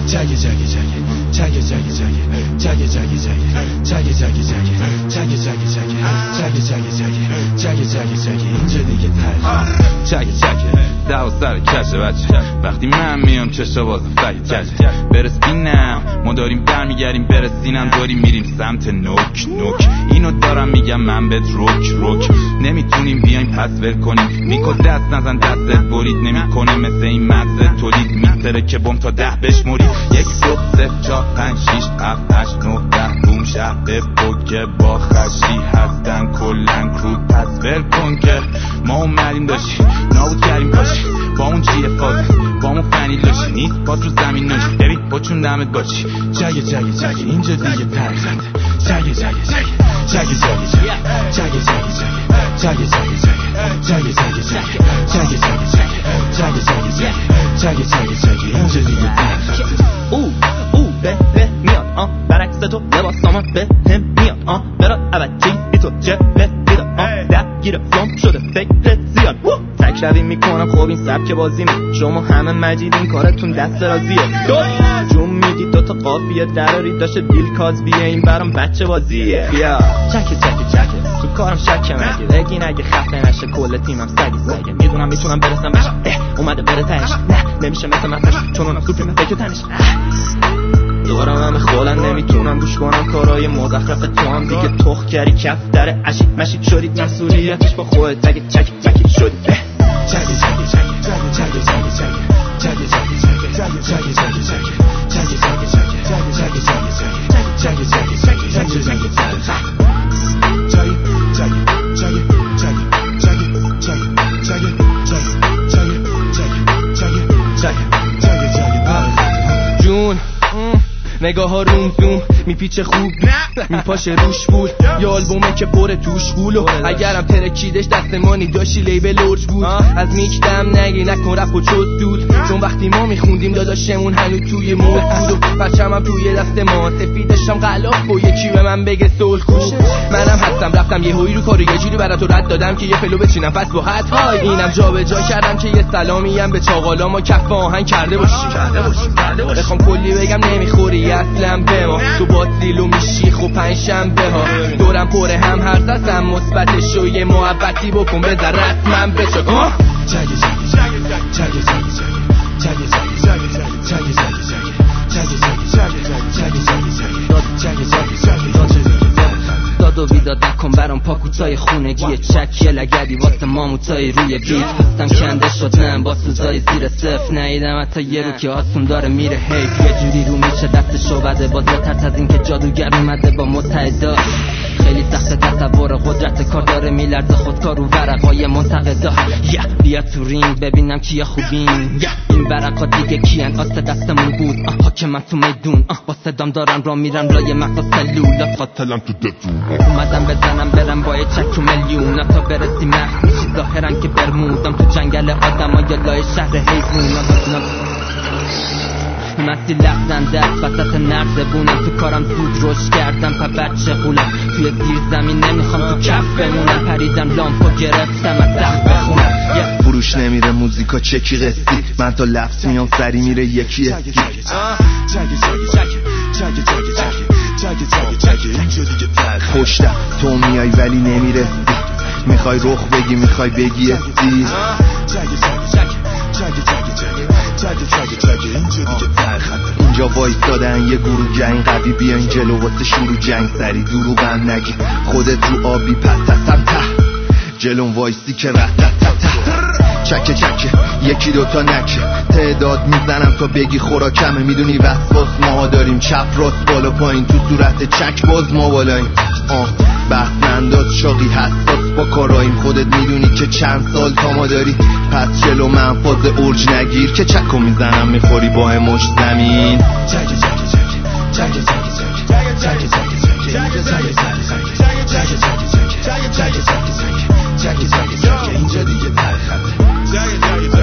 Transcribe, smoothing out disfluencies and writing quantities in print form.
وقتی من میام چشا باز فقید ججه برس بینم ما داریم برمیگردیم برسینم داریم میریم سمت نوک نوک اینو دارم میگم من بهت روک نمیتونیم بیایم پس ول کنیم میکو دست نزن دستت برید نمیکنه مثل این مزه تولید میتره که بم تا 10 بشمرید 1 2 3 4 5 6 7 8 9 10 بوم شهر بپکه با خشی هستن کلن کرود پس ول کن که ما اومدیم داشتی نابود کردیم کاشی با اون چیه فاز با اون فنیل داشتی نیست پات رو زمین ناشی ببین بچون دمت باشی جگه اینجا دیگه ترخنده جگه اینجا دیگه ترخنده به میاد برعکس تو لباس سامان به هم میاد برات عوضی بی تو چه بیدار درگیر فلوم شده فکر زیاد تک روی میکنم خب این سبک بازی می شما همه مجیدین کارتون دست رازیه جون میگی دوتا قافیه دراری داشته بیل کازبیه این برام بچه بازیه بیا چکه تو کارم شکه مگه بگین اگه خفه نشه کل تیمم سگه میدونم میتونم برسم بشم اومده بره تهش نه نمیشه مثل مسش چون اونم سوپریم فکر تنش دارم همه خولن نمیتونم گوش کنم کارای مزخرف تو هم دیگه تخ کردی کف داره عشید مشید شدید مسئولیتش با خودت اگه چکی شدید جون نگاه ها روم زوم میپیچه خوب میپاشه روش بود یه آلبومه که پر توش گولو اگرم ترکیدش دستمانی داشتی لیبل لورج بود از میکدم نگی نکن رپ و چوز دود چون وقتی ما میخوندیم داداشمون هنو توی موز بود و پرچمم توی دست ما سفیدشم غلاف و یکی به من بگه سول کو منم هستم رفتم یه هوی رو کارو یه جوری برات رد دادم که یه پلو بچینم پس با حد اینم جا به جا کردم که یه سلامیم به چاقالا ما کف آهنگ کرده باشی بخوام کلی بگم نمیخوری اصلا به ما تو باطلیلو میشی خب پنجشنبه ها دورم پره هم هر زستم مثبتش و یه محبتی بکن بذار رسمم بچک داد و بیداد نکن برام پاکوتای خونگیه چک یه لگدی واسه ماموتای روی بیت هستم کنده شد نه با سوزای زیر صفر نیدم حتی یه رو که آسون داره میره حیف یه جوری رو میشه دستشو بده باز ترس از این که جادوگر اومده با متحدا خیلی سخت تصور قدرت کار داره میلرزه خودکار و ورقای منتقدا بیا تو رینگ ببینم کیا خوبین این ورقا دیگه کیان آسه دستمون بود حاکمم تو میدون با صدام دارن را میرن لای مغز سلولات قاتلم تو دتون اومدم بزنم برم با یه چک و میلیون تا برسی مخ میشی ظاهرن که برمودم تو جنگل آدم ها یا لای شهر حیوون مستی لغزنده است وسط نرزه بونم تو کارم زود رشد کردم پا بچه غولم توی زیر زمین نمیخوام تو کف بمونم پریدم لامپو گرفتم از دخت بخونم فروش نمیره موزیکا چکی قسطی من تا لفظ میام سری میره یکی اسکی پشتم تو میای ولی نمیرسی میخوای رخ بگی میخوای بگی استی اینجا وایستادن یه گروه جنگ قوی بیاین جلو واسه شروع جنگ سری دروغم نگی خودت رو آبی پس هستم ته جلوم وایستی که چکه یکی دوتا نکه تعداد میزنم تا بگی خوراکمه میدونی وسواس ما داریم چپ راست بالا پایین تو صورت چک باز ما بالاییم بحث ننداز شاقی حساس با کاراییم خودت میدونی که چند سال تا ما داری پس جلو من فاز ارج نگیر که چکو میزنم میخوری با مش زمین اینجا دیگه ترخنده